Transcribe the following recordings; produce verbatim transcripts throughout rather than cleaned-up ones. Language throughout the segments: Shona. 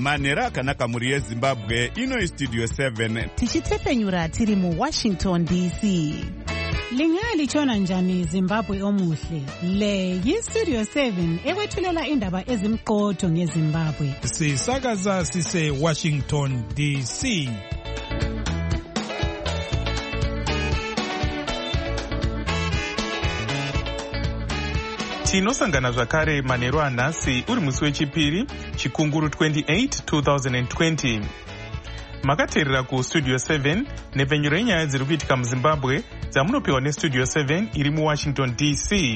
manhero akanaka mhuri yezimbabwe. Ino Studio seven tichitepfenyura tiri muWashington D C. Lingalitshona njani Zimbabwe omuhle? Le yiStudio seven ekwethulela indaba ezimqotho ngeZimbabwe. Sisakaza sise Washington D C. Tinosangana zvakare manheru anhasi uri musi wechipiri chikunguru twenty-eight two thousand twenty. Makateerera kuStudio seven nepfenyuro yenyaya dziri kuitika muZimbabwe dzamunopiwa neStudio seven iri muWashington D C.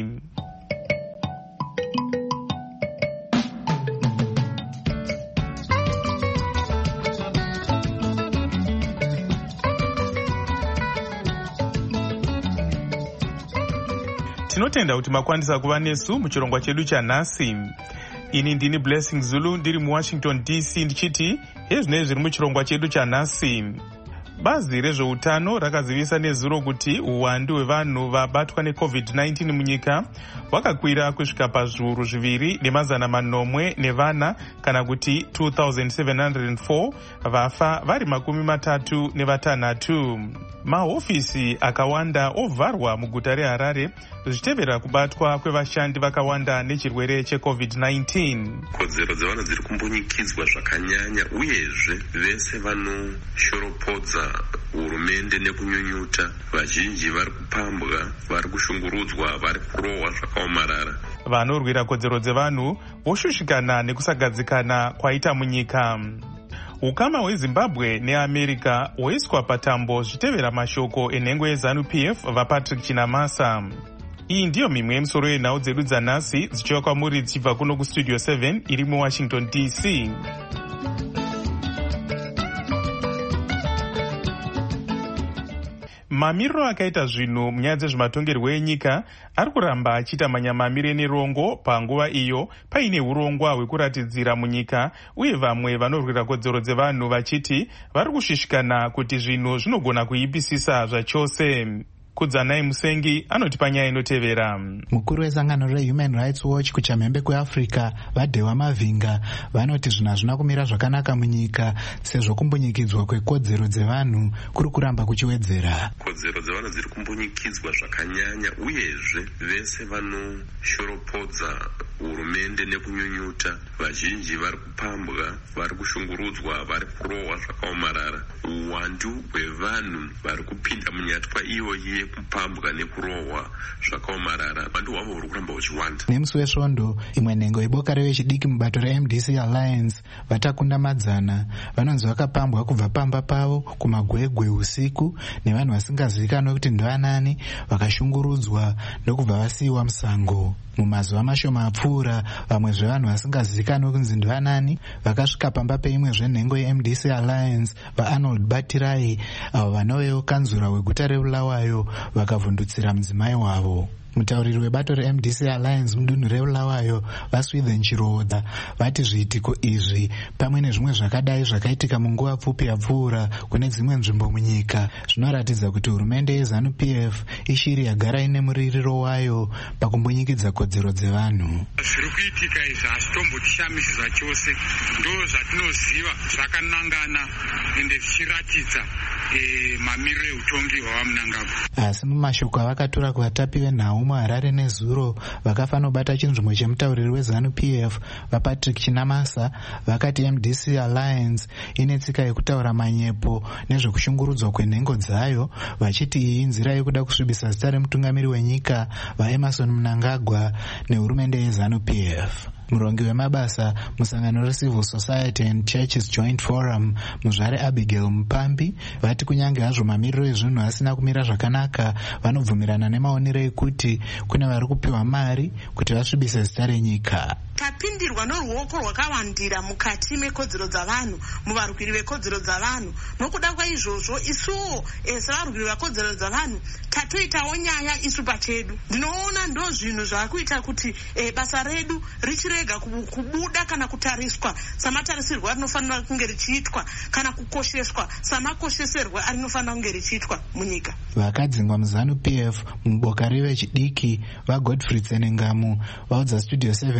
Tinotenda kuti makwanisa kuva nesu muchirongwa chedu chanhasi. Ini ndini Blessing Zulu ndiri muWashington D C ndichiti ezvinei zviri muchirongwa chedu chanhasi. Bazi rezveutano rakazivisa nezuro kuti uwandu hwevanhu vabatwa neCovid nineteen munyika hwakakwira kusvika pazviuru zviviri nemazana manomwe nevana, kana kuti two thousand seven hundred four, vafa vari makumi matatu nevatanhatu. Mahofisi akawanda ovharwa muguta reHarare zvichitevera kubatwa kwevashandi vakawanda nechirwere cheCovid nineteen. Kodzero dzevanhu dziri kumbunyikidzwa zvakanyanya, uyezve vese vanoshoropodza hurumende nekunyunyuta. Vazhinji vari kupambwa, vari kushungurudzwa, vari kurohwa zvakaomarara. Vanorwira kodzero dzevanhu voshushikana nekusagadzikana kwaita munyika. Ukama hweZimbabwe neAmerica hwoiswa patambo zvitevera mashoko enhengo yeZanu-P F vaPatrick Chinamasa. Iyi ndiyo mimwe yemisoro yenhau dzedu dzanhasi dzichiva kwamuri dzichibva kuno kuStudio seven iri muWashington D C. Mamiriro akaita zvinhu munyaya dzezvematongerwo enyika ari kuramba achiita manyamamire nerongo panguva iyo paine urongwa hwekuratidzira munyika, uye vamwe vanorwira kodzero dzevanhu vachiti vari kushishikana kuti zvinhu zvinogona kuipisisa zvachose. Kudzanai Musengi anoti panyaya inotevera. Mukuru wesangano reHuman Rights Watch kuchamhembe kweAfrica Vadhewa Mavhinga vanoti zvinhu hazvina kumira zvakanaka munyika sezvo kumbunyikidzwa kwekodzero dzevanhu kuri kuramba kuchiwedzera. Kodzero dzevanhu dziri kumbunyikidzwa zvakanyanya, uyezve vese vanoshoropodza hurumende nekunyunyuta. Vazhinji vari kupambwa, vari kushungurudzwa, vari kurohwa zvakaomarara. Uwandu hwevanhu vari kupinda munyatwa iyoyi kupambwa nekurohwa zvakaomarara vantu hwavo huri kuramba huchiwanda. Nemusi wesvondo imwe nhengo yeboka revechidiki mubato reM D C Alliance vatakunda madzana vanonzi vakapambwa kubva pamba pavo kumagwegwe usiku nevanhu vasingazivikanwe kuti ndoanani, vakashungurudzwa ndokubva vasiyiwa musango. Mumazuva mashoma apfuura vamwe zvevanhu vasingazivikanwe kunzi ndoanani vakasvika pamba peimwe zvenhengo yeM D C Alliance vaArnold Batirai, avo vanovewo kanzura weguta reBulawayo, vakavhundutsira mudzimai wavo. Mutauriri webato reM D C Alliance mudunhu reBulawayo vaSwithen Chirodza vati zviitiko izvi pamwe nezvimwe zvakadai zvakaitika munguva pfupi yapfuura kune dzimwe nzvimbo munyika zvinoratidza kuti hurumende yeZanu-P F ishiri yagara ine muririro wayo pakumbunyikidza kodzero dzevanhu. Zviri kuitika izvi hazvitombotishamisi zvachose, ndo zvatinoziva zvakanangana ende zvichiratidza e, mamiriro eutongi hwavamunangagwa. Asi mumashoko avakatora kuvatapi venhau muHarare nezuro vakafanobata chinzvimbo chemutauriri weZanu-P F vaPatrick Chinamasa vakati M D C Alliance ine tsika yekutaura manyepo nezvekushungurudzwa kwenhengo dzayo, vachiti iyi inzira yekuda kusvibisa zita remutungamiri wenyika vaEmerson Mnangagwa nehurumende yeZanu-P F. Murongi wemabasa musangano reCivil Society and Churches Joint Forum muzvare Abigail Mupambi vati kunyange hazvo mamiriro ezvinhu asina kumira zvakanaka, vanobvumirana nemaonero ekuti kune vari kupiwa mari kuti vasvibise zita renyika. Tapindirwa noruoko rwakawandira mukati mekodzero dzavanhu, muvarwiri vekodzero dzavanhu. Nokuda kwaizvozvo isuwo sevarwiri vekodzero dzavanhu tatoitawo nyaya isu pachedu. Ndinoona ndo zvinhu zvakuita kuti e, basa redu richirega kubuda kana kutariswa samatarisirwa rinofanira kunge richiitwa kana kukosheswa samakosheserwa arinofanira kunge richiitwa munyika. Vakadzingwa muZanu-P F muboka revechidiki vaGodfrey Tsenengamu vaudza Studio seven kuti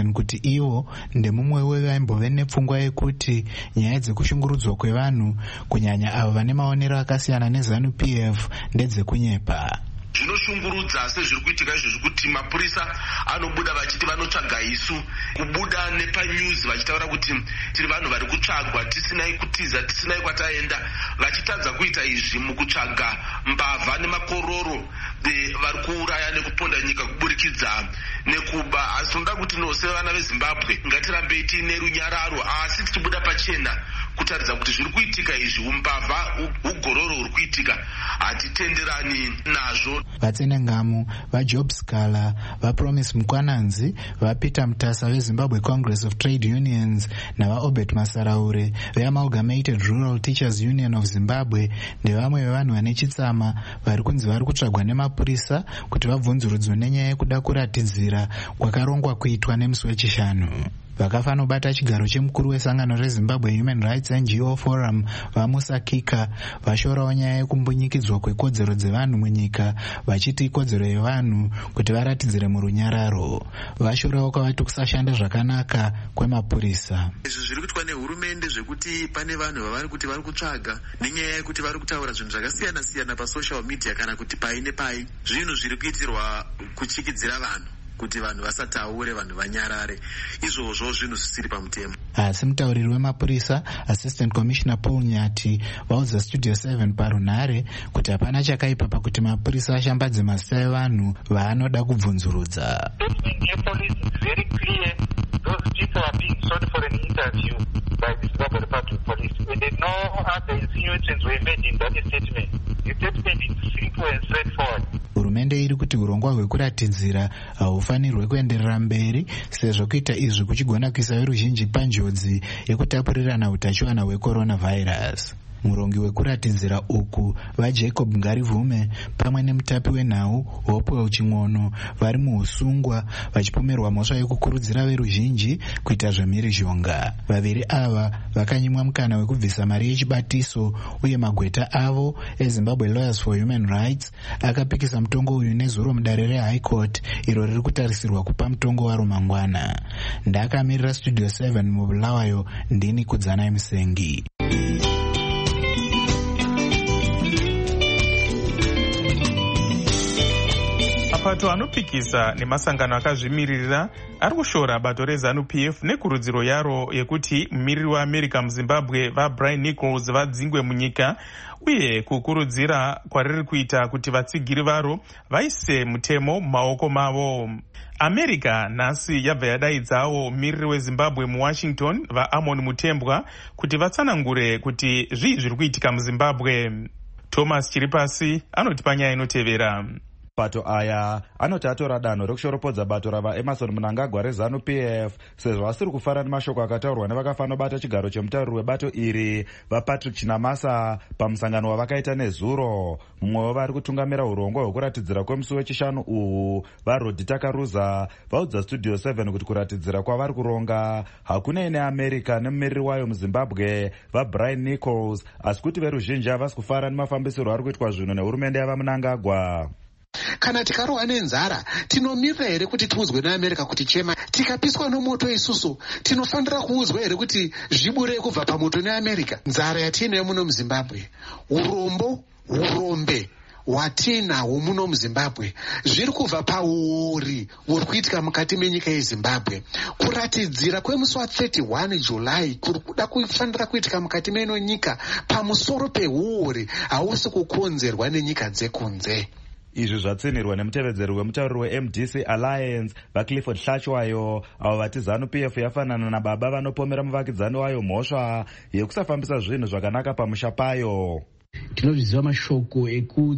iwo ndemumwe wevaimbove nepfungwa yekuti nyaya dzekushungurudzwa kwevanhu kunyanya avo vane maonero akasiyana nezanu P F ndedzekunyepa. Zvinoshungurudza sezviri kuitika izvozvi kuti mapurisa anobuda vachiti vanotsvaga isu, kubuda nepanews vachitaura kuti tiri vanhu vari kutsvagwa tisinai kutiza tisinai kwataenda, vachitadza kuita izvi mukutsvaga mbavha nemakororo vari kuuraya nekuponda nyika kuburikidza nekuba. Asi tinoda kuti nose vana veZimbabwe ngatirambei tiine runyararo, asi tichibuda pachena kutaridza kuti zviri kuitika izvi, umbavha ugororo huri kuitika, hatitenderani nazvo. Vatsenengamu vaJob Scala, vaPromise Mukwananzi, vaPeter Mutasa veZimbabwe Congress of Trade Unions navaObert Masaraure veAmalgamated Rural Teachers Union of Zimbabwe ndevamwe vevanhu vane chitsama vari kunzi vari kutsvagwa nemapurisa kuti vabvunzurudzwe nenyaya yekuda kuratidzira kwakarongwa kuitwa nemusi wechishanu. Vakafanobata chigaro chemukuru wesangano reZimbabwe Human Rights N G O Forum vaMusa Kika vashorawo nyaya yekumbunyikidzwa kwekodzero dzevanhu munyika, vachiti ikodzero yevanhu kuti varatidzire murunyararo. Vashorawo kwavati kusashanda zvakanaka kwemapurisa. Izvi zviri kuitwa nehurumende zvekuti pane vanhu vavari kuti vari kutsvaga nenyaya yekuti vari kutaura zvinhu zvakasiyana siyana pasocial media kana kuti pai nepai, zvinhu zviri kuitirwa kuchikidzira vanhu kuti vanhu vasataure, vanhu vanyarare, izvozvo zvinhu zvisiri pamutemo. Asi mutauriri wemapurisa Assistant Commissioner Paul Nyati vaudza Studio seven parunhare kuti hapana chakaipa pakuti mapurisa ashambadze mazita evanhu vaanoda kubvunzurudza. Those people are being sought for an interview by the Zimbabwe Republic Police, and they know other insinuations were made in that statement. The statement is simple and straightforward. Hurumende iri kuti urongwa hwekuratidzira haufanirwe kuenderera mberi sezvo kuita izvi kuchigona kuisa veruzhinji panjodzi yekutapurirana utachiwana hwecoronavirus. Murongi wekuratidzira uku vaJacob Ngarivume pamwe nemutapi wenhau Hopewell Ching'ono vari muusungwa vachipomerwa mhosva yekukurudzira veruzhinji kuita zvemhirizhonga. Vaviri ava vakanyimwa mukana wekubvisa mari yechibatiso, uye magweta avo eZimbabwe Lawyers for Human Rights akapikisa mutongo uyu nezuro mudare reHigh Court iro riri kutarisirwa kupa mutongo waro mangwana. Ndakamirira Studio seven mubulawayo, ndini Kudzanai Musengi. Mapato anopikisa nemasangano akazvimirira ari kushora bato reZanu P F nekurudziro yaro yekuti mumiriri weAmerica muZimbabwe vaBrian Nichols vadzingwe munyika, uye kukurudzira kwariri kuita kuti vatsigiri varo vaise mutemo mumaoko mavo. America nhasi yabva yadaidzawo mumiriri weZimbabwe muWashington vaAmon Mutembwa kuti vatsanangure kuti zvii zviri kuitika muZimbabwe. Thomas Chiripasi anoti panyaya inotevera. Bato aya anoti atora danho rekushoropodza bato ravaEmerson Mnangagwa reZanu P F sezvo asiri kufara nemashoko akataurwa nevakafanobata chigaro chemutauriri webato iri vaPatrick Chinamasa pamusangano wavakaita nezuro. Mumwe wavari kutungamira urongwa hwekuratidzira kwemusi wechishanu uhu vaRodita Karuza vaudza Studio seven kuti kuratidzira kwavari kuronga hakunei neAmerica nemumiriri wayo muZimbabwe vaBrian Nichols, asi kuti veruzhinji havasi kufara nemafambisiro ari kuitwa zvino nehurumende yavaMnangagwa. Kana tikarohwa nenzara tinomirira here kuti tiudzwe neAmerica kuti chema? Tikapiswa nomoto isusu tinofanira kuudzwa here kuti zvibure kubva pamoto neAmerica? Nzara yatiinayo muno muZimbabwe, urombo urombe hwatinahwo muno muZimbabwe zviri kubva pauri uri kuitika mukati menyika yeZimbabwe. Kuratidzira kwemusi wa31 July kuri kuda kufanira kuitika mukati meno nyika pamusoro peuri hausi kukonzerwa nenyika dzekunze. Izvi zvatsinirwa nemutevedzeri wemutauriri weM D C Alliance vaClifford Hlachwayo, avo vati ZANU P F yafanana nababa vanopomera muvakidzani wayo mhosva yekusafambisa zvinhu zvakanaka pamusha payo. Tinozviziva mashoko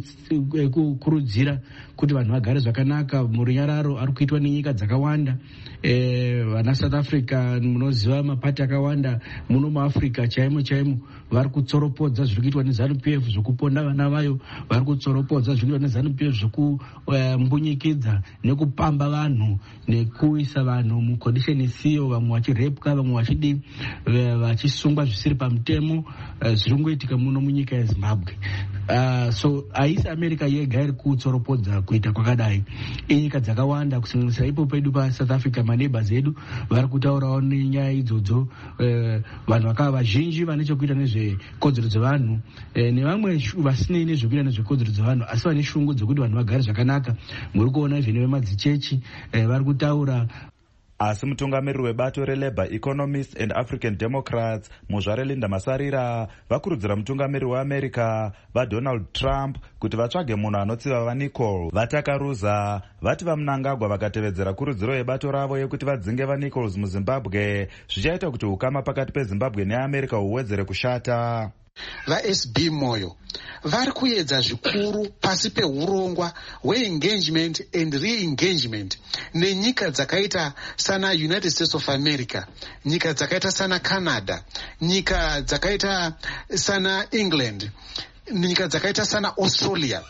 ekukurudzira kuti vanhu vagare zvakanaka murunyararo ari kuitwa nenyika dzakawanda. Eh, vana South Africa munoziva mapati akawanda muno muAfrica chaimo chaimo vari kutsoropodza zviri kuitwa neZANU P F zvokuponda vana vayo, vari kutsoropodza zviri kuitwa neZANU P F zvokumbunyikidza nekupamba vanhu nekuisa vanhu mucondition isiyo, vamwe vachirepwa, vamwe vachidi vachisungwa zvisiri pamutemo. Zviri kungoitika muno munyika yeZimbabwe. yezimbabwe. Uh, so haisi america yega iri kutsoropodza kuita kwakadai. Inyika dzakawanda kusanganisira ipo pedu pasouth africa, maneighbors edu vari kutaurawo nenyaya idzodzo. Uh, vanhu vakava vazhinji vane chekuita nezvekodzero dzevanhu eh, nevamwe vasinei nezvekuita nezvekodzero dzevanhu asi vane shungu dzokuti vanhu vagare zvakanaka. Muri kuona izvi nevemadzichechi eh, vari kutaura. Asi mutungamiriri webato reLabour Economists and African Democrats muzvare Linda Masarira vakurudzira mutungamiriri weAmerica vaDonald Trump kuti vatsvage munhu anotsiva vaNichols. Vatakaruza vati vaMnangagwa vakatevedzera kurudziro yebato ravo yekuti vadzinge vaNichols muZimbabwe zvichaita kuti ukama pakati peZimbabwe neAmerica huwedzere kushata. VaS B Moyo vari kuedza zvikuru pasi peurongwa hweengagement and re-engagement nenyika dzakaita sana United States of America, nyika dzakaita sana Canada, nyika dzakaita sana England, nyika dzakaita sana Australia.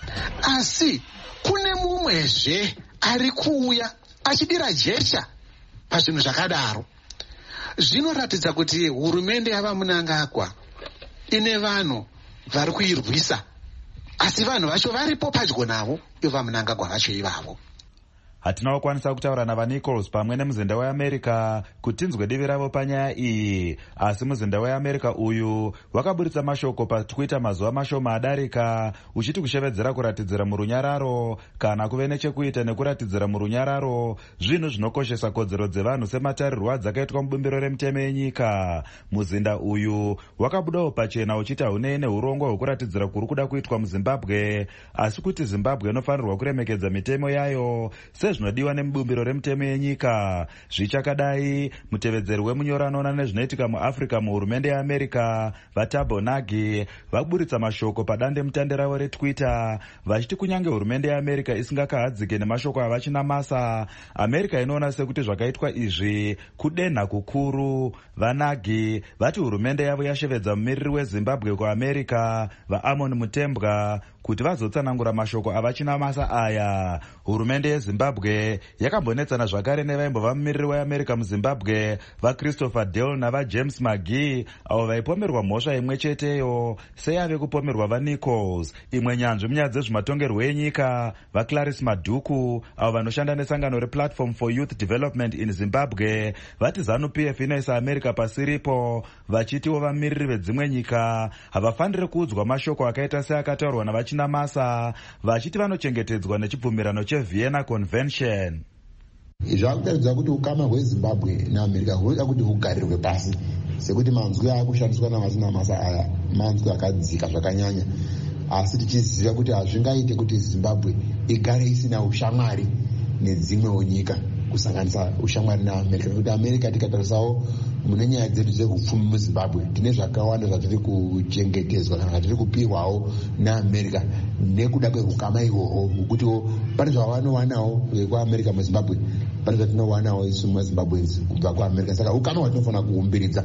Asi kune mumwezve ari kuuya achidira jecha pazvinhu zvakadaro. Zvinoratidza kuti hurumende yavaMnangagwa ine vanhu vari kuirwisa, asi vanhu vacho varipo padyo navo, ivo vaMnangagwa vacho ivavo. Hatina kukwanisa kutaura navaNichols pamwe nemuzinda weAmerica kuti tinzwe divi ravo panyaya iyi, asi muzinda weAmerica uyu wakaburitsa mashoko paTwitter mazuva mashoma adarika uchiti kushevedzera kuratidzira murunyararo kana kuve nechekuita nekuratidzira murunyararo zvinhu zvinokoshesa kodzero dzevanhu sematarirwo adzakaitwa mubumbiro remutemo yenyika. Muzinda uyu wakabudawo pachena uchiti haunei neurongwa hwekuratidzira kuri kuda kuitwa muZimbabwe, asi kuti Zimbabwe inofanirwa kuremekedza mitemo yayo sezvinodiwa nemubumbiro remutemo yenyika. Zvichakadai, mutevedzeri wemunyoranona nezvinoitika muAfrica muhurumende yeAmerica vaThabo Mbeki vaburitsa mashoko padande mutande ravo reTwitter vachiti kunyange hurumende yeAmerica isingakahadzike nemashoko avachinamasa, America inoona sekuti zvakaitwa izvi kudenha kukuru. VaNbeki vati hurumende yavo yashevedza mumiriri weZimbabwe kuAmerica vaAmon Mutembwa kuti vazotsanangura mashoko avachinamasa aya. Hurumende yeZimbabwe yakambonetsana zvakare nevaimbova mumiriri weAmerica muZimbabwe vaChristopher Dale navaJames Magee avo vaipomerwa mhosva imwe cheteyo seyave kupomerwa vaNichols. Imwe nyanzvi munyaya dzezvematongerwo enyika vaClarice Maduku avo vanoshanda nesangano rePlatform for Youth Development in Zimbabwe vati ZANU-P F inoisa America pasiripo, vachitiwo vamiriri vedzimwe nyika havafaniri kuudzwa mashoko akaita seakataurwa navachinamasa, vachiti vanochengetedzwa nechibvumirano cheVienna Convention. Zvakutaridza kuti ukama hweZimbabwe neAmerica hunoda kuti hugarirwe pasi, sekuti manzwi akushandiswa navachinamasa aya manzwi akadzika zvakanyanya, asi tichiziva kuti hazvingaite kuti Zimbabwe igare isina ushamwari nedzimwewo nyika kusanganisa ushamwari naAmerica, nekuti America tikatarisawo mune nyaya dzedu dzehupfumi muZimbabwe tine zvakawanda zvatiri kuchengetedzwa kana zvatiri kupihwawo naAmerica nekuda kwehukama ihwohwo, hwekutiwo pane zvavanowanawo kuAmerica muZimbabwe, pane zvatinowanawo isu maZimbabwenzi kubva kuAmerica. Saka ukama hwatinofana kuumbiridza.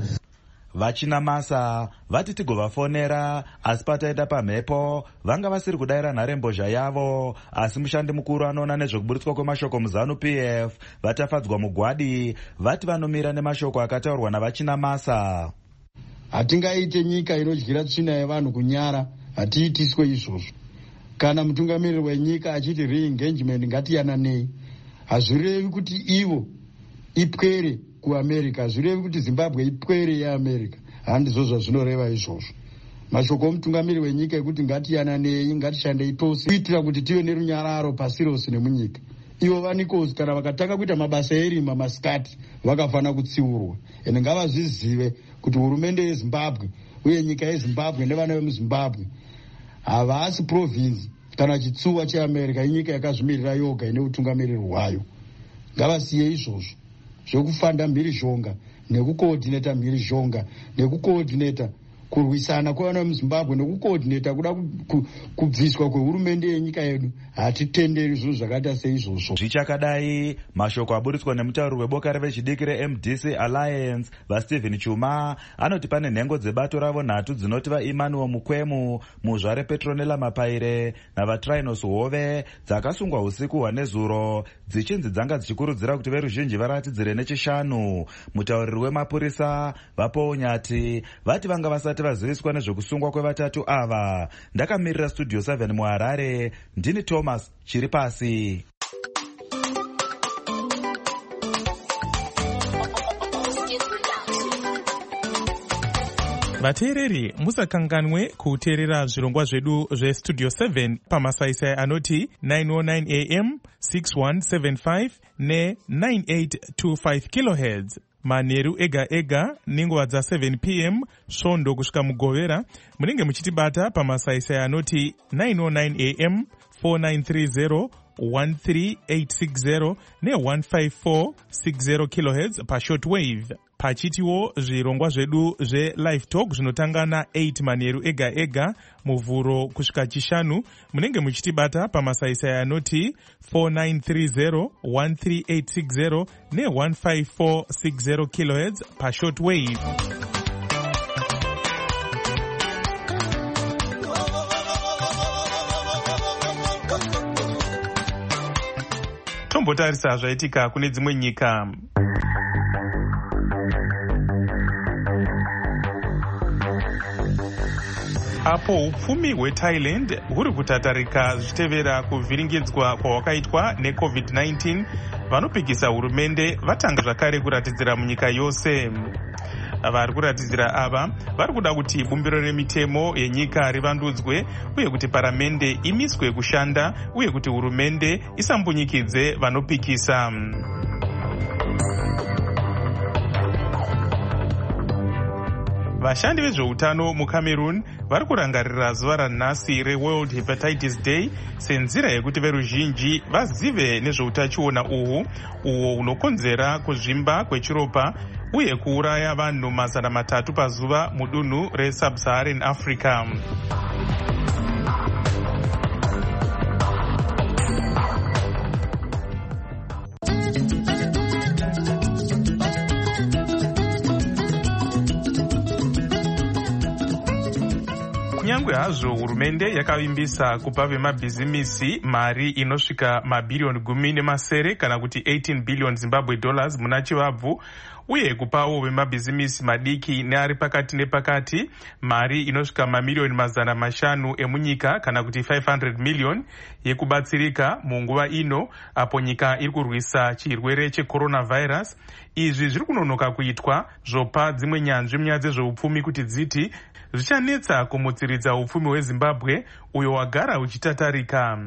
Vachinamasa vati tigovafonera asi pataita pamhepo vanga vasiri kudayira nharembozha yavo, asi mushandi mukuru anoona nezvekuburitswa kwemashoko muZANU-P F vatafadzwa mugwadi vati vanomira nemashoko akataurwa navachinamasa. Hatingaite nyika inodyira tsvina yevanhu kunyara, hatiitiswe izvozvo. Kana mutungamiriri wenyika achiti re-engagement ngatiyananei, hazvirevi kuti ivo ipwere kuAmerica, hazvirevi kuti Zimbabwe ipwere yeAmerica, handizvo zvazvinoreva izvozvo. Mashoko omutungamiriri wenyika ekuti ngatiyananei, ngatishandei tose kuitira kuti tive nerunyararo pasi rose nemunyika. Ivo vaNichols kana vakatanga kuita mabasa erima masikati vakafana kutsiurwa, ende ngavazvizive kuti hurumende yeZimbabwe uye nyika yeZimbabwe nevana vemuZimbabwe havasi province kana chitsuwa cheAmerica, inyika yakazvimirira yoga ine utungamiriri hwayo. Ngavasiye izvozvo zvokufanda mhirizhonga nekukoordineta mhirizhonga nekukoordineta kurwisana kwevana vemuZimbabwe nekukoordineta kuda kubviswa kwehurumende yenyika yedu. Hatitenderi zvinhu zvakaita seizvozvo. Zvichakadai, mashoko aburitswa nemutauri weboka revechidiki reM D C Alliance vaStephen Chuma anoti pane nhengo dzebato ravo nhatu dzinoti vaEmmanuel Mukwemu, Muzvare Petronella Mapaire navaTrinos Hove dzakasungwa usiku hwanezuro dzichinzi dzanga dzichikurudzira kuti veruzhinji varatidzire nechishanu. Mutauriri wemapurisa vaPaul Nyati vati vanga vasati vasati vaziviswa nezvekusungwa kwevatatu ava. Ndakamirira studio seven muHarare, ndini Thomas chiri pasi. Vateereri, musakanganwe kuteerera zvirongwa zvedu zvestudio seven pamasaisai anoti nine oh nine a m, six one seven five ne nine eight two five kilohertz. Manheru ega ega nenguva dza seven p m svondo kusvika mugovera munenge muchitibata pamasaisai anoti nine oh nine a m, four nine three zero, one three eight six zero ne one five four six zero kilohertz pashortwave. Pachitiwo zvirongwa zvedu zve-live talk zvinotanga na eight manheru ega ega muvhuro kusvika chishanu munenge muchitibata pamasaisai anoti four nine three zero, one three eight six zero ne one five four six zero kilohertz pashortwave. Tombotarisa zvaitika kune dzimwe nyika. Apo upfumi hweThailand huri kutatarika zvichitevera kuvhiringidzwa kwawakaitwa necovid nineteen, vanopikisa hurumende vatanga zvakare kuratidzira munyika yose. Vari kuratidzira ava vari kuda kuti bumbiro remitemo yenyika rivandudzwe uye kuti paramende imiswe kushanda uye kuti hurumende isambunyikidzwe vanopikisa. Vashandi vezveutano muCameroon vari kurangarira zuva ranhasi reWorld Hepatitis Day senzira yekuti veruzhinji vazive nezveutachiona uhu uwo unokonzera kuzvimba kwechiropa uye kuuraya vanhu mazana matatu pazuva mudunhu resub-Saharan Africa. Kunyangwe hazvo hurumende yakavimbisa kupa vemabhizimisi mari inosvika mabhirioni gumi nemasere kana kuti eighteen billion Zimbabwe dollars muna chivabvu uye kupawo vemabhizimisi madiki neari pakati nepakati mari inosvika mamiliyoni mazana mashanu emunyika kana kuti five hundred million yekubatsirika munguva ino apo nyika iri kurwisa chirwere checoronavirus. Izvi zviri kunonoka kuitwa zvopa dzimwe nyanzvi munyaya dzezveupfumi kuti dziti zvichanetsa kumutsiridza upfumi hweZimbabwe uyo wagara uchitatarika.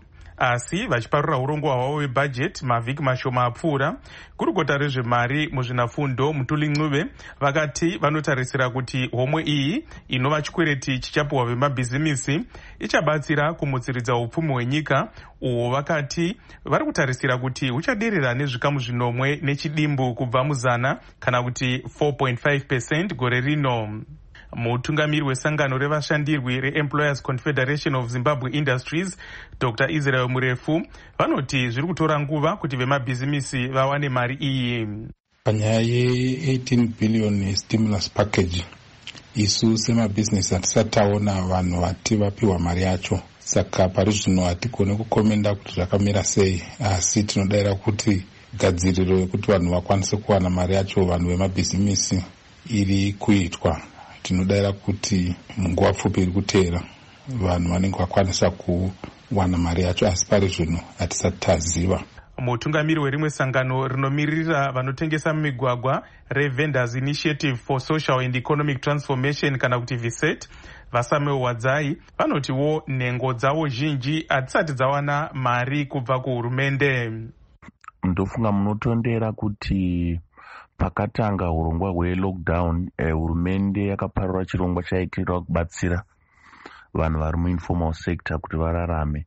Asi vachiparura urongwa hwavo hwebhajeti mavhiki mashoma apfuura, gurukota rezvemari muzvinafundo Mutuli Ncube vakati vanotarisira kuti homwe iyi inova chikwereti chichapuwa vemabhizimisi ichabatsira kumutsiridza upfumi hwenyika uwo vakati vari kutarisira kuti huchaderera nezvikamu zvinomwe nechidimbu kubva muzana kana kuti four point five percent gore rino. Mutungamiri wesangano revashandirwi reEmployers Confederation of Zimbabwe Industries Doctor Israel Murefu vanoti zviri kutora nguva kuti vemabhizimisi vawane mari iyi. Panyaya ye-eighteen billion stimulus package isu semabhizinesi hatisati taona vanhu vati vapiwa mari yacho, saka pari zvino hatigone kukomenda kuti zvakamira sei, asi tinodayira kuti gadziriro yekuti vanhu vakwanise kuwana mari yacho vanhu vemabhizimisi iri kuitwa. Tinodayira kuti munguva pfupi iri kuteera vanhu vanenge vakwanisa kuwana mari yacho, asi pari zvino hatisati taziva. Mutungamiri werimwe sangano rinomirira vanotengesa mumigwagwa reVendors Initiative for Social and Economic Transformation kana kuti V S E T Vasameo Wadzai vanotiwo nhengo dzavo zhinji hatisati dzawana mari kubva kuhurumende. Ndofunga munotondera kuti pakatanga urongwa hwelockdown eh, hurumende yakaparura chirongwa chaitirwa kubatsira vanhu vari muinformal sector kuti vararame,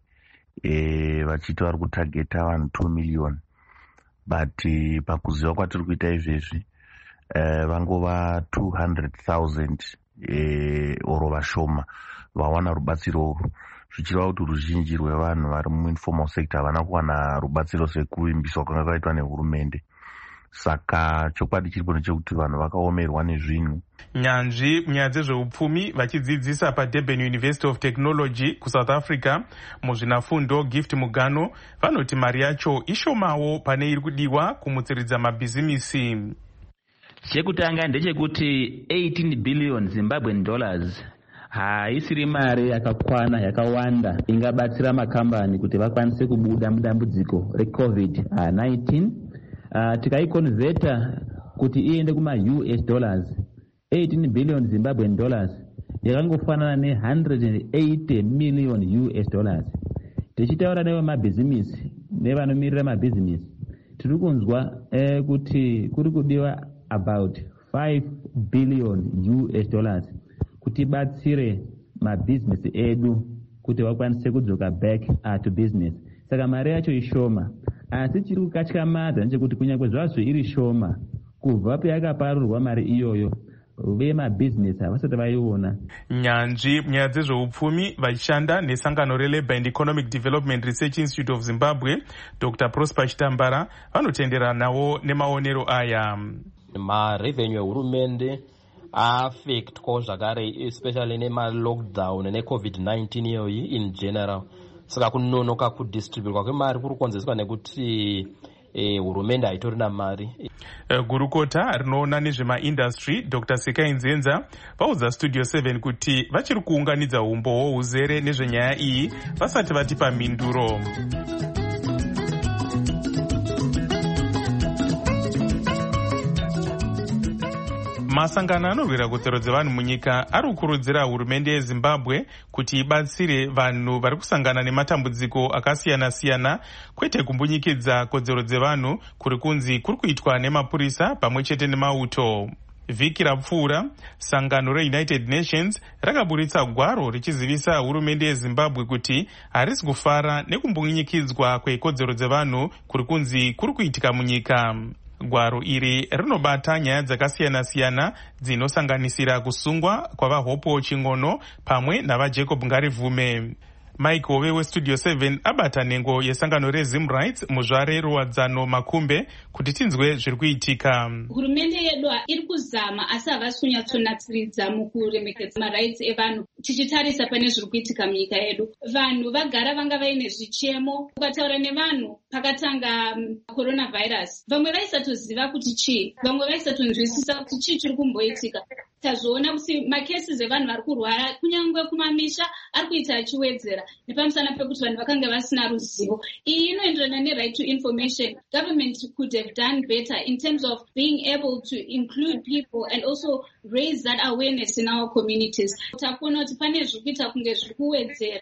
eh, vachiti vari kutageta vanhu two million, but eh, pakuziva kwatiri kuita izvezvi eh, vangova two hundred thousand eh, oro vashoma vawana rubatsiro urwu, zvichireva kuti ruzhinji rwevanhu vari muinformal sector havana kuwana rubatsiro sekuvimbiswa kwanga kwaitwa nehurumende. Saka chokwadi chiripo ndechekuti vanhu vakaomerwa nezvinhu. Nyanzvi munyaya dzezveupfumi vachidzidzisa paDurban University of Technology kuSouth Africa muzvinafundo Gift Mugano vanoti mari yacho ishomawo pane iri kudiwa kumutsiridza mabhizimisi. Chekutanga ndechekuti eighteen billion Zimbabwean dollars haisiri mari yakakwana yakawanda ingabatsira makambani kuti vakwanise kubuda mudambudziko recovid nineteen. Uh, tikaikonveta kuti iende kuma-U S dollars eighteen billion Zimbabwean dollars yakangofanana ne one hundred eighty million U S dollars. Tichitaura newe mabhizimusi nevanomirira mabhizimusi tiri kunzwa eh, kuti kuri kudiwa about five billion U S dollars kuti batsire mabhizimusi edu kuti vakwanise kudzoka back uh, to business. Saka mari yacho ishoma, asi chiri kukatyamadza ndechekuti kunyange zvazvo iri shoma kubva payakaparurwa mari iyoyo vemabhizinesi havasati vaiona. Nyanzvi munyaya dzezveupfumi vachishanda nesangano reLabour and Economic Development Research Institute of Zimbabwe Doctor Prosper Chitambara vanotenderanawo nemaonero aya. Marevenue ehurumende affectwa zvakare especially nema-lockdown ne-covid nineteen iyoyi in general. Saka kunonoka kudistributwa kwemari kuri kukonzerwa nekuti hurumende haitorina mari. Gurukota rinoona nezvemaindustry Doctor Sekai Nzenza vaudza Studio seven kuti vachiri kuunganidza umbowo huzere nezvenyaya iyi vasati vatipa mhinduro. Masangano anorwira kodzero dzevanhu munyika ari kukurudzira hurumende yeZimbabwe kuti ibatsire vanhu vari kusangana nematambudziko akasiyana-siyana, kwete kumbunyikidza kodzero dzevanhu kuri kunzi kuri kuitwa nemapurisa pamwe chete nemauto. Vhiki rapfuura sangano reUnited Nations rakaburitsa gwaro richizivisa hurumende yeZimbabwe kuti harisi kufara nekumbunyikidzwa kwekodzero dzevanhu kuri kunzi kuri kuitika munyika. Gwaro iri rinobata nyaya dzakasiyana-siyana dzinosanganisira kusungwa kwavaHopo Chingono pamwe navaJacob Ngarivume. Mike Hove weStudio seven abata nhengo yesangano reZim Rights muzvare ruwadzano Makumbe kuti tinzwe zviri kuitika. Hurumende yedu iri kuzama asi havasi kunyatsonatsiridza mukuremekedza marights evanhu. Tichitarisa pane zviri kuitika munyika yedu, vanhu vagara vanga vaine zvichemo. Ukataura nevanhu pakatanga coronavirus, vamwe vaisatoziva kuti chii, vamwe vaisatonzwisisa kuti chii chiri kumboitika. Tazvoona kuti macases evanhu vari kurwara kunyangwe kumamisha ari kuita achiwedzera nepamusana pekuti vanhu vakanga vasina ruzivo. Iyi inoenderana ne-right to information. Government could have done better in terms of being able to include people and also raise that awareness in our communities. Takuona kuti pane zviri kuita kunge zviri kuwedzera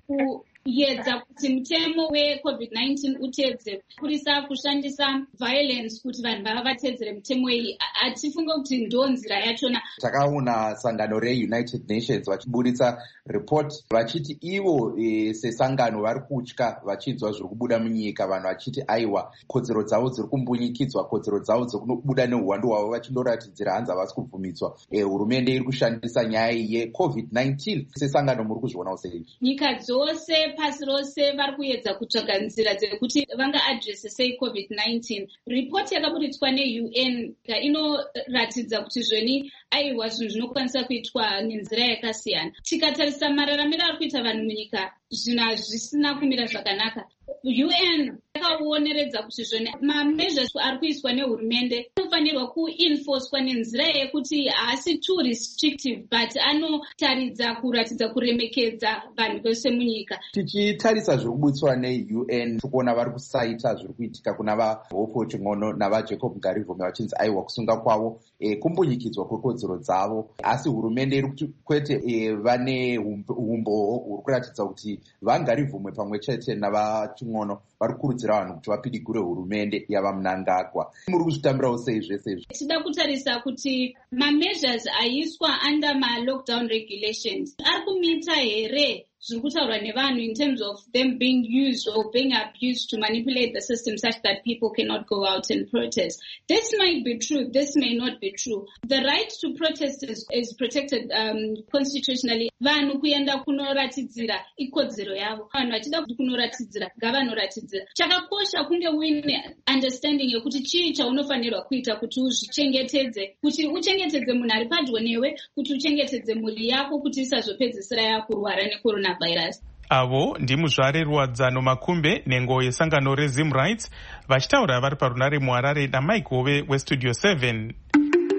mukuyedza kuti mutemo wecovid nineteen utedzere, kurisa kushandisa violence kuti vanhu vava vatedzere mutemo iyi. Hatifunga kuti ndo nzira yachona. Takaona sangano reUnited Nations vachiburitsa report vachiti ivo e, sesangano vari kutya vachinzwa zviri kubuda munyika, vanhu vachiti aiwa kodzero dzavo dziri kumbunyikidzwa, kodzero dzavo dzekubuda neuhwandu hwavo vachindoratidzira hanzi havasi kubvumidzwa. E, hurumende iri kushandisa nyaya yecovid nineteen. Sesangano muri kuzvionawo sei? Nyika dzose pasi rose vari kuedza kutsvaga nzira dzekuti vanga adrese sei covid nineteen. Report yakaburitswa neU N inoratidza kuti zveni aiwa zvinhu zvinokwanisa kuitwa nenzira yakasiyana. Tikatarisa mararamiro ari kuita vanhu munyika, zvinhu hazvisina kumira zvakanaka. U N yakaoneredza kuti zvone mameasures ari kuiswa nehurumende anofanirwa kuenforcwa nenzira yekuti haasi too restrictive but anotaridza kuratidza kuremekedza vanhu vose munyika. Tichitarisa zviri kubutswa neU N tikuona vari kusaita zviri kuitika kuna vaHopo Chingono navaJacob Ngarivume vachinzi aiwa kusunga kwavo e, kumbunyikidzwa kwekodzero dzavo, asi hurumende iri kuti kwete e, vane umbowo huri kuratidza kuti vaNgarivume pamwe chete navaChingono vari kukurudzira vanhu kuti vapidigure hurumende yava Mnangagwa. Muri kuzvitambirawo sei zvese izvi? Tida kutarisa kuti mameasures aiswa under ma-lockdown regulations ari kumita here zviri kutaurwa nevanhu in terms of them being used or being abused to manipulate the system such that people cannot go out and protest. This might be true, this may not be true. The right to protest is, is protected um, constitutionally. Vanhu kuenda kunoratidzira ikodzero yavo. Vanhu vachida kuti kunoratidzira ngavanoratidzira. Chakakosha kunge uine understanding yekuti chii chaunofanirwa kuita kuti uzvichengetedze, kuti uchengetedze munhu ari padyo newe, kuti uchengetedze mhuri yako, kuti isazopedzisira yakurwara necorona virus. Avo ndimuzvare ruwadzano Makumbe nhengo yesangano reZim Rights vachitaura vari parunare muHarare naMike Hove weStudio seven.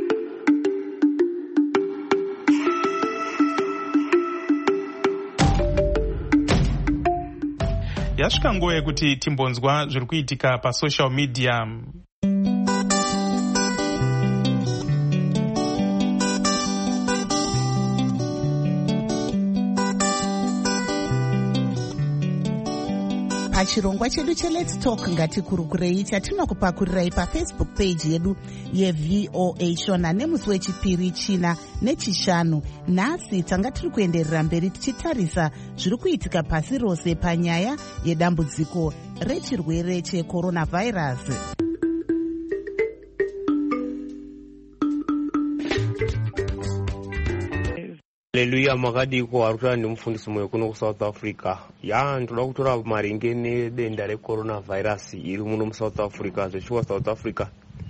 yasvika nguva yekuti timbonzwa zviri kuitika pasocial media. pachirongwa chedu cheLet's Talk ngatikurukurei chatinokupakurirai pafacebook page yedu yeV O A Shona nemusi wechipiri, china nechishanu. Nhasi tanga tiri kuenderera mberi tichitarisa zviri kuitika pasi rose panyaya yedambudziko rechirwere checoronavhairasi. Haleluya, makadiko arikuta ndimufundisi mwe kuno kuSouth Africa. Ya ndoda kutora maringe nedenda recoronavirus iri muno muSouth Africa. Zvechiwa South Africa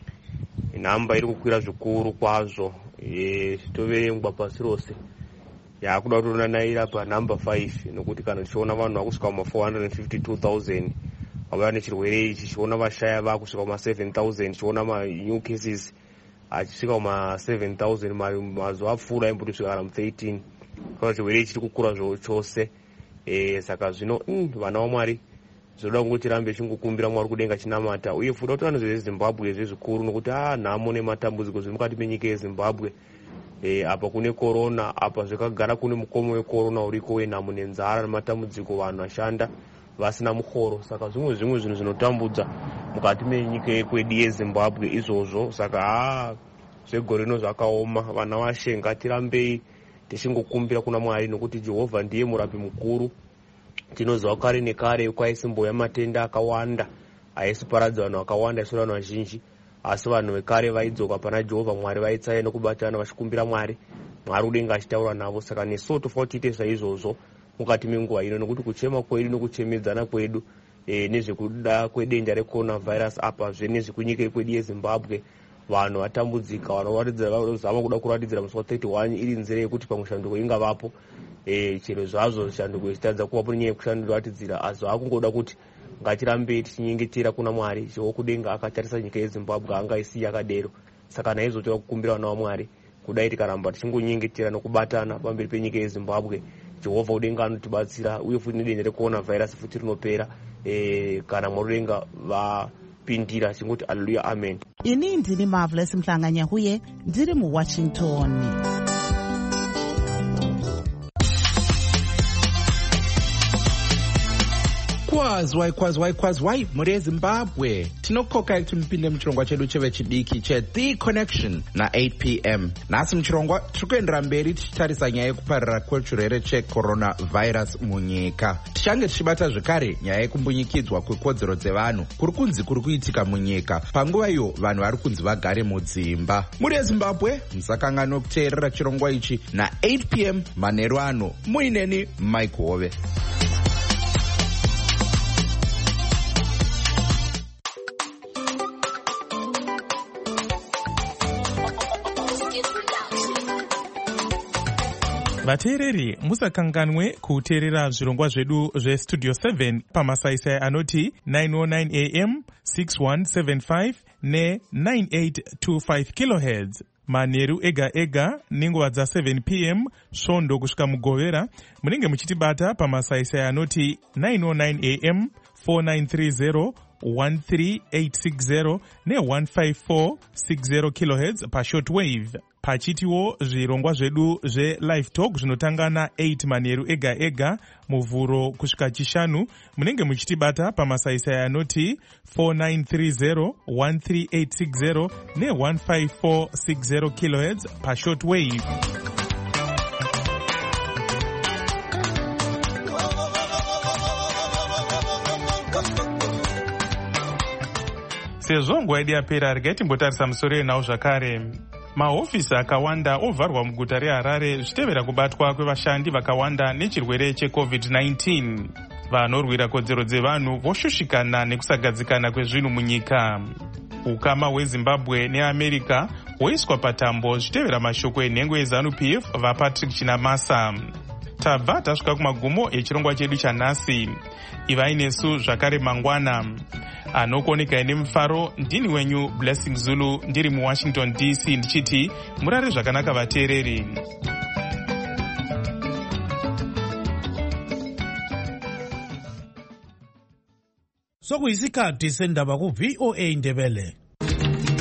namba iri kukwira zvikuru kwazvo, e toverengwa pasi rose. Ya kuda kutonanaira pa number five nokuti kana tichiona vanhu vakusvika ma four hundred fifty-two thousand vava nechirwere ichi, tichiona vashaya vakusvika ma seven thousand, tichiona ma new cases achisvika ma seven thousand, mazuva apfuura imboti kusvika kana mu thirteen. Kana chirwere ichi chiri kukura zvo chose. Eh saka zvino vana vaMwari zvoda kunge tirambe chingokumbira Mwari kudenga chinamata, uye fuda kuti vanhu veZimbabwe zvezvikuru nokuti ah nhamo nematambudziko zviri mukati menyika yeZimbabwe. Eh apa kune corona, apa zvakagara kune mukomo wecorona uriko wenhamo nenzara nematambudziko, vanhu vashanda vasina mukhoro. Saka zvimwe zvimwe zvinhu zvinotambudza mukati menyika yekwedu yeZimbabwe izvozvo. Saka ah zvegore rino zvakaoma, vana vashe ngatirambei tichingokumbira kuna Mwari nokuti Jehovha ndiye murapi mukuru. Tinoziva kare nekare kwaisimboya matenda akawanda aisiparadza vanhu vakawanda, isu vanhu vazhinji, asi vanhu vekare vaidzoka pana Jehovha Mwari, vaitsaya nokubatana vachikumbira Mwari, Mwari udenga achitaura navo. Saka nesu tofanira tiite saizvozvo mukati menguva ino, nokuti kuchema kwedu nokuchemedzana kwedu e, nezvekuda kwedenda recoronavirus apa zvenezvekunyika yekwedu yeZimbabwe, vanhu vatambudzika, vanozama kuda kuratidzira musi wa thirty-one iri nzira yekuti pamwe shanduko ingavapo. E, chero zvazvo shanduko ichitadza kuvapo nenyaya yekushanduratidzira, asi vakungoda kuti ngatirambe tichinyengetera kuna Mwari. Jehovha kudenga akatarisa nyika yeZimbabwe angaisiyi yakadero. Saka naizvo toda kukumbira vana vaMwari kudai tikaramba tichingonyengetera nokubatana pamberi penyika yeZimbabwe, Jehovha udenga anotibatsira, uye futi nedenda recoronavirus futi rinopera e, kana Mwari udenga vapindira. Chingoti haleluya, amen. Ini ndini Marvelous Mhlanganyahuye ndiri muWashington. Kwazwai kwazwai kwazwai muri yeZimbabwe, tinokokai kuti mupinde muchirongwa chedu chevechidiki cheThe Connection na eight p m. Nhasi muchirongwa tiri kuendera mberi tichitarisa nyaya yekupararira kwechirwere cheCoronavirus munyika. Tichange tichibata zvekare nyaya yekumbunyikidzwa kwekodzero dzevanhu kuri kunzi kuri kuitika munyika, panguva iyo vanhu vari kunzi vagare mudzimba. Muri yeZimbabwe musakanganwa kuteerera chirongwa ichi na eight p m manheru ano. Muineni Mike Hove. Vateereri, musakanganwe kuteerera zvirongwa zvedu zvestudio seven pamasaisai anoti nine oh nine a m, six one seven five ne nine eight two five kilohertz manheru ega ega nenguva dza seven p m svondo kusvika mugovera. Munenge muchitibata pamasaisai anoti nine oh nine a m, four nine three zero, one three eight six zero ne one five four six zero kilohertz pashortwave. Pachitiwo zvirongwa zvedu zveLive Talk zvinotanga na eight manheru ega ega muvhuro kusvika chishanu. Munenge muchitibata pamasaisai anoti four nine three zero, one three eight six zero ne one five four six zero kilohertz pashortwave. Sezvo nguva yedu yapera, regai timbotarisa musoro yenhau zvakare. Mahofisi akawanda ovharwa muguta reHarare zvichitevera kubatwa kwevashandi vakawanda nechirwere checovid nineteen. Vanorwira kodzero dzevanhu voshushikana nekusagadzikana kwezvinhu munyika. Ukama hweZimbabwe neAmerica hwoiswa patambo zvichitevera mashoko enhengo yeZanu P F vaPatrick Chinamasa. Tabva tasvika kumagumo echirongwa chedu chanhasi. Ivai nesu zvakare mangwana. Anokuonekai nemufaro ndini wenyu Blessing Zulu ndiri muWashington D C ndichiti murare zvakanaka vateereri. sokuyisikhathi sendaba ku-V O A Ndebele.